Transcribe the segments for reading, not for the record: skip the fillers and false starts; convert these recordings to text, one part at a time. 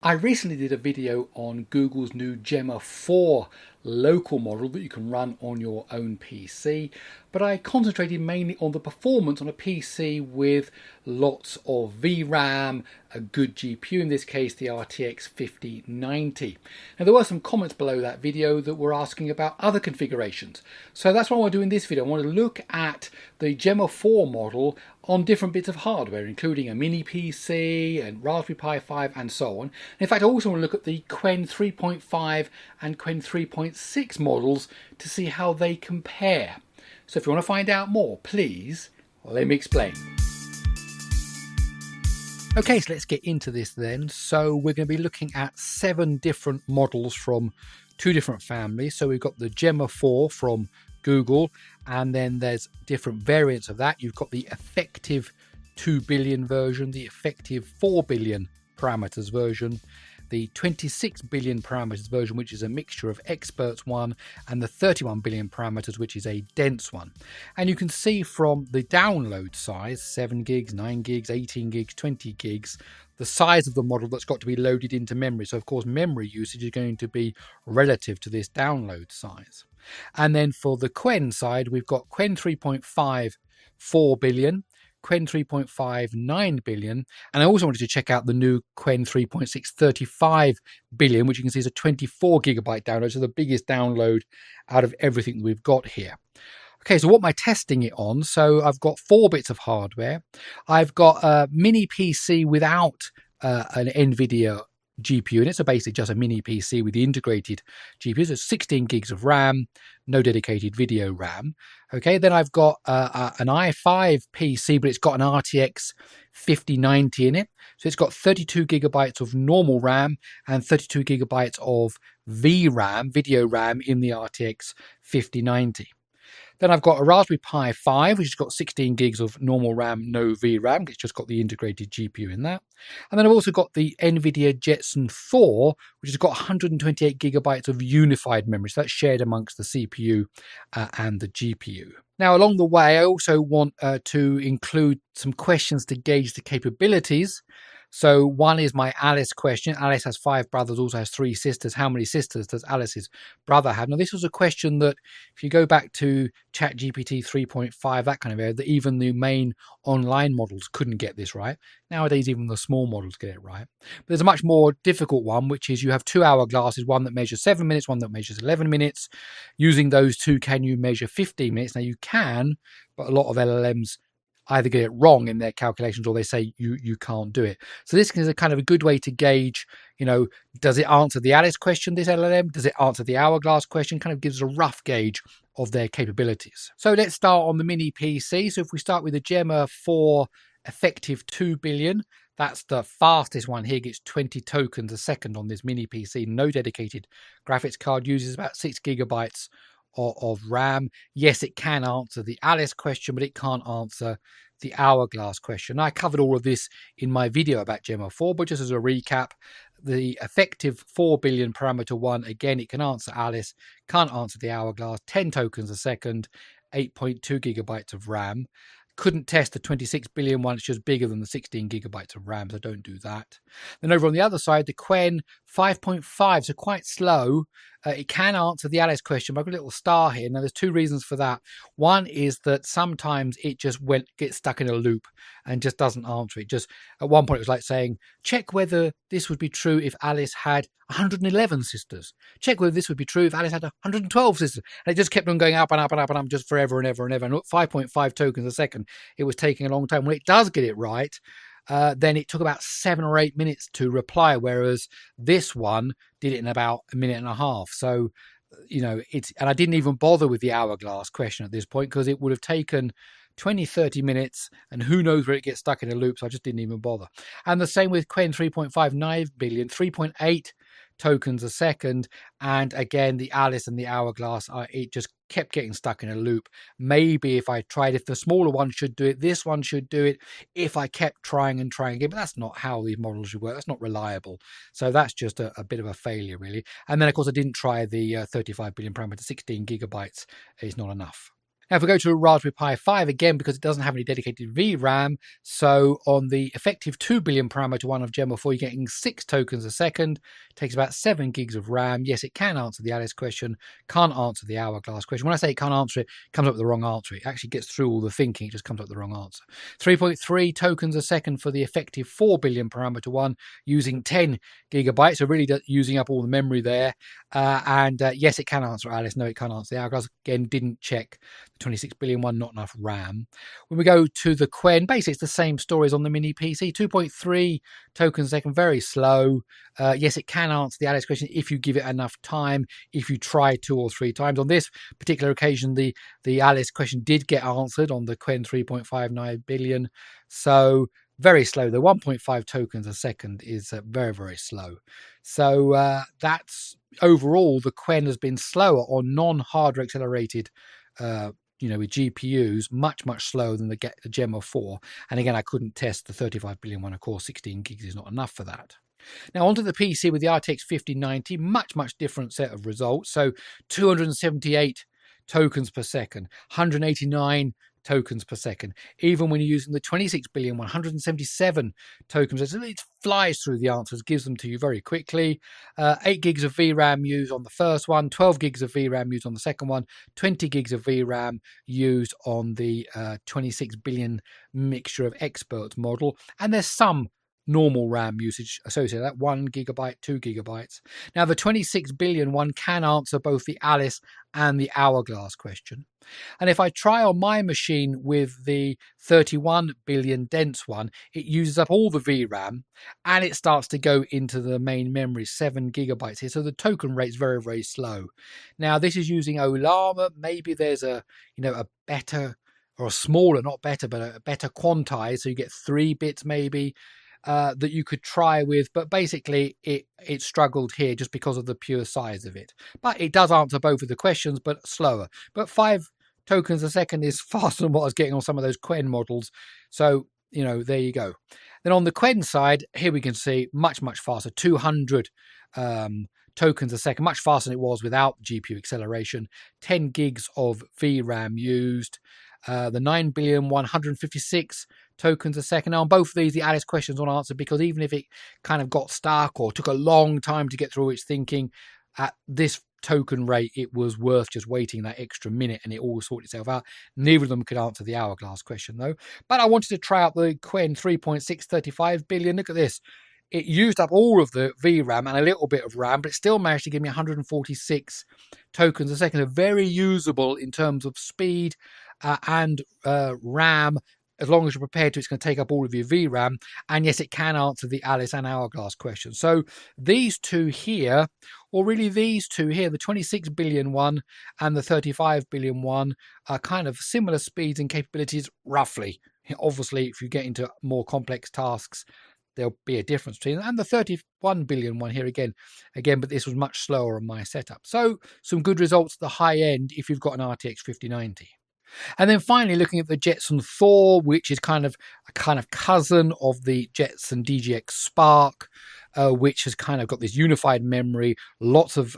I recently did a video on Google's new Gemma 4 local model that you can run on your own PC, but I concentrated mainly on the performance on a PC with lots of VRAM, a good GPU, in this case the RTX 5090. Now there were some comments below that video that were asking about other configurations, so that's what I want to do in this video. I want to look at the Gemma 4 model on different bits of hardware, including a mini PC and Raspberry Pi 5 and so on. In fact, I also want to look at the Qwen 3.5 and Qwen 3.6 models to see how they compare. So if you want to find out more, please let me explain. Okay, so let's get into this then. So we're going to be looking at 7 different models from 2 different families. So we've got the Gemma 4 from Google, and then there's different variants of that. You've got the effective 2 billion version, the effective 4 billion parameters version, the 26 billion parameters version, which is a mixture of experts one, and the 31 billion parameters, which is a dense one. And you can see from the download size, 7 gigs, 9 gigs, 18 gigs, 20 gigs, the size of the model that's got to be loaded into memory. So of course memory usage is going to be relative to this download size. And then for the Qwen side, we've got Qwen 3.5 4 billion, Qwen 3.5 9 billion, and I also wanted to check out the new Qwen 3.6 35 billion, which you can see is a 24 gigabyte download, so the biggest download out of everything that we've got here. Okay, so what am I testing it on? So I've got 4 bits of hardware. I've got a mini PC without an NVIDIA GPU in it, so basically just a mini PC with the integrated GPU. So 16 gigs of RAM, no dedicated video RAM. Okay, then I've got an i5 PC, but it's got an RTX 5090 in it. So it's got 32 gigabytes of normal RAM and 32 gigabytes of VRAM, video RAM, in the RTX 5090. Then I've got a Raspberry Pi 5, which has got 16 gigs of normal RAM, no VRAM. It's just got the integrated GPU in that. And then I've also got the NVIDIA Jetson 4, which has got 128 gigabytes of unified memory. So that's shared amongst the CPU and the GPU. Now, along the way, I also want to include some questions to gauge the capabilities. So one is my Alice question. Alice has 5 brothers, also has 3 sisters. How many sisters does Alice's brother have? Now, this was a question that if you go back to ChatGPT 3.5, that kind of area, that even the main online models couldn't get this right. Nowadays, even the small models get it right. But there's a much more difficult one, which is you have 2 hourglasses, one that measures 7 minutes, one that measures 11 minutes. Using those 2, can you measure 15 minutes? Now, you can, but a lot of LLMs either get it wrong in their calculations or they say you can't do it. So this is a kind of a good way to gauge, does it answer the Alice question, this LLM? Does it answer the hourglass question? Kind of gives a rough gauge of their capabilities. So let's start on the mini PC. So if we start with the Gemma 4 effective 2 billion, that's the fastest one here, gets 20 tokens a second on this mini PC. No dedicated graphics card, uses about 6 gigabytes of RAM. Yes, it can answer the Alice question, but it can't answer the hourglass question. I covered all of this in my video about Gemma 4, but just as a recap, the effective 4 billion parameter one, again, it can answer Alice, can't answer the hourglass, 10 tokens a second, 8.2 gigabytes of RAM. Couldn't test the 26 billion one, it's just bigger than the 16 gigabytes of RAM, so don't do that. Then over on the other side, the Qwen 5.5, so quite slow. It can answer the Alice question, but I've got a little star here. Now, there's 2 reasons for that. One is that sometimes it just gets stuck in a loop and just doesn't answer it. Just at one point, it was like saying, check whether this would be true if Alice had 111 sisters. Check whether this would be true if Alice had 112 sisters. And it just kept on going up and up and up and up just forever and ever and ever. And at 5.5 tokens a second, it was taking a long time. When it does get it right, then it took about 7 or 8 minutes to reply, whereas this one did it in about a minute and a half. So, and I didn't even bother with the hourglass question at this point because it would have taken 20, 30 minutes, and who knows where it gets stuck in a loop, so I just didn't even bother. And the same with Qwen 3.5 9 billion, 3.8 tokens a second, and again the Alice and the hourglass, it just kept getting stuck in a loop. Maybe if the smaller one should do it, this one should do it if I kept trying and trying again, but that's not how these models should work. That's not reliable, so that's just a bit of a failure really. And then of course I didn't try the 35 billion parameter. 16 gigabytes is not enough. Now, if we go to a Raspberry Pi 5, again, because it doesn't have any dedicated VRAM, so on the effective 2 billion parameter one of Gemma 4, you're getting 6 tokens a second, takes about 7 gigs of RAM. Yes, it can answer the Alice question, can't answer the Hourglass question. When I say it can't answer it, it comes up with the wrong answer. It actually gets through all the thinking, it just comes up with the wrong answer. 3.3 tokens a second for the effective 4 billion parameter one, using 10 gigabytes, so really using up all the memory there. Yes, it can answer Alice. No, it can't answer the Hourglass. Again, didn't check the 26 billion one, not enough RAM. When we go to the Qwen, basically it's the same story as on the mini PC. 2.3 tokens a second, very slow. Yes, it can answer the Alice question if you give it enough time, if you try 2 or 3 times. On this particular occasion, the Alice question did get answered on the Qwen 3.59 billion. So very slow. The 1.5 tokens a second is very, very slow. So that's overall, the Qwen has been slower on non-hardware accelerated with GPUs, much slower than the Gemma 4. And again, I couldn't test the 35 billion one. Of course, 16 gigs is not enough for that. Now onto the PC with the RTX 5090, much different set of results. So 278 tokens per second, 189 tokens per second. Even when you're using the 26 billion 177 tokens, it flies through the answers, gives them to you very quickly. 8 gigs of VRAM used on the first one, 12 gigs of VRAM used on the second one, 20 gigs of VRAM used on the 26 billion mixture of experts model. And there's some normal RAM usage associated with that, 1 gigabyte, 2 gigabytes. Now the 26 billion one can answer both the Alice and the Hourglass question. And if I try on my machine with the 31 billion dense one, it uses up all the VRAM and it starts to go into the main memory, 7 gigabytes here. So the token rate is very, very slow. Now this is using Ollama. Maybe there's a better, or a smaller, not better, but a better quantize. So you get 3 bits maybe. That you could try with, but basically it struggled here just because of the pure size of it. But it does answer both of the questions, but slower. But 5 tokens a second is faster than what I was getting on some of those Qwen models. So, there you go. Then on the Qwen side, here we can see much faster, 200 tokens a second, much faster than it was without GPU acceleration, 10 gigs of VRAM used. The 9 billion 156 tokens a second. Now on both of these, the Alice questions were answered, because even if it kind of got stuck or took a long time to get through its thinking, at this token rate, it was worth just waiting that extra minute and it all sorted itself out. Neither of them could answer the Hourglass question though. But I wanted to try out the Qwen 3.635 billion. Look at this. It used up all of the VRAM and a little bit of RAM, but it still managed to give me 146 tokens a second. So very usable in terms of speed and RAM. As long as you're prepared to, it's going to take up all of your VRAM. And yes, it can answer the Alice and Hourglass question. So these two here, or really these two here, the 26 billion one and the 35 billion one, are kind of similar speeds and capabilities, roughly. Obviously, if you get into more complex tasks, there'll be a difference between them. And the 31 billion one here again, but this was much slower on my setup. So some good results at the high end if you've got an RTX 5090. And then finally, looking at the Jetson Thor, which is kind of a cousin of the Jetson DGX Spark, which has kind of got this unified memory, lots of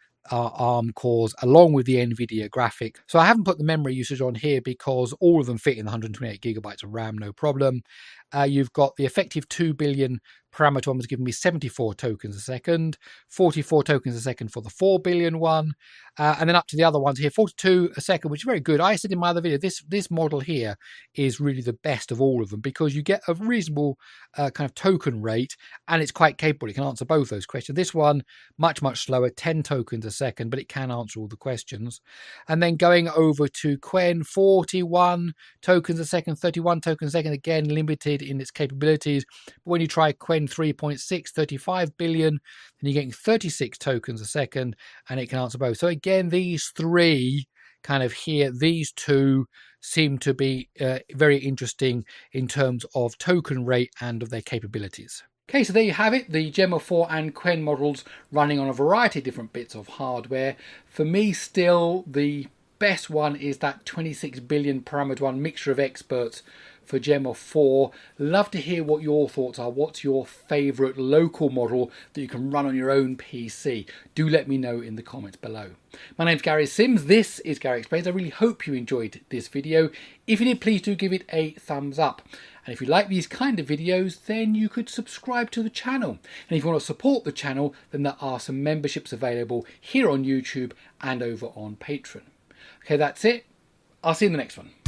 ARM cores, along with the NVIDIA graphic. So I haven't put the memory usage on here because all of them fit in the 128 gigabytes of RAM, no problem. You've got the effective 2 billion parameter one was giving me 74 tokens a second, 44 tokens a second for the 4 billion one, and then up to the other ones here, 42 a second, which is very good. I said in my other video, this model here is really the best of all of them, because you get a reasonable kind of token rate, and it's quite capable. It can answer both those questions. This one, much slower, 10 tokens a second, but it can answer all the questions. And then going over to Qwen, 41 tokens a second, 31 tokens a second, again, limited in its capabilities. But when you try Qwen 3.6, 35 billion, then you're getting 36 tokens a second, and it can answer both. So again, these three kind of here, these two seem to be very interesting in terms of token rate and of their capabilities. Okay, so there you have it, the Gemma 4 and Qwen models running on a variety of different bits of hardware. For me, still the best one is that 26 billion parameter one mixture of experts for Gemma 4. Love to hear what your thoughts are. What's your favourite local model that you can run on your own PC? Do let me know in the comments below. My name's Gary Sims. This is Gary Explains. I really hope you enjoyed this video. If you did, please do give it a thumbs up. And if you like these kind of videos, then you could subscribe to the channel. And if you want to support the channel, then there are some memberships available here on YouTube and over on Patreon. Okay, that's it. I'll see you in the next one.